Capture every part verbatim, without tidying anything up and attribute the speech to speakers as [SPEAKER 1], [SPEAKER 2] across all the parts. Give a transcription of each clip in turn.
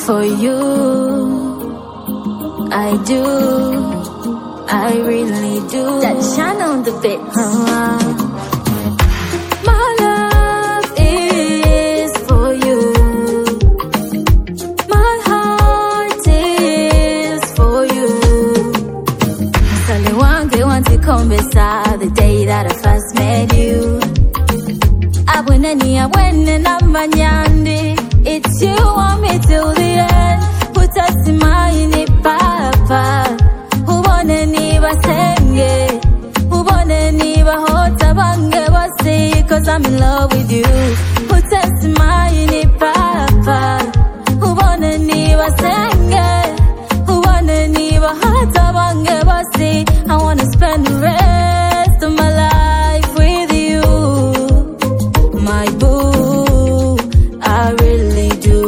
[SPEAKER 1] for you. I do, I really do. That shine on the bit. Uh-huh. My love is for you. My heart is for you. Sali wange wanti kombesa the day that I first met you. Abwene ni abwene na manyandi. It's you want me till the end. Put us in my papa. Who wanna niba senge? Who wanna niba hota bange wasi? Cause I'm in love with you. Put us in my papa. Who wanna niba senge? Who wanna niba hota bange wasi? I wanna spend the rest of my life with you, my boo. I really do.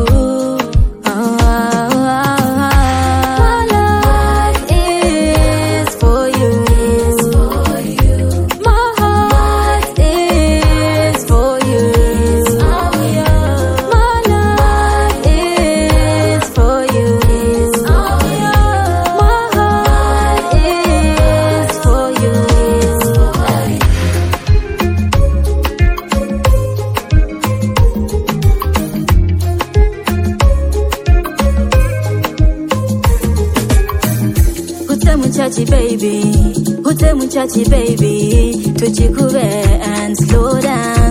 [SPEAKER 1] Muchachi baby, ute muchachi baby, tujikube and slow down.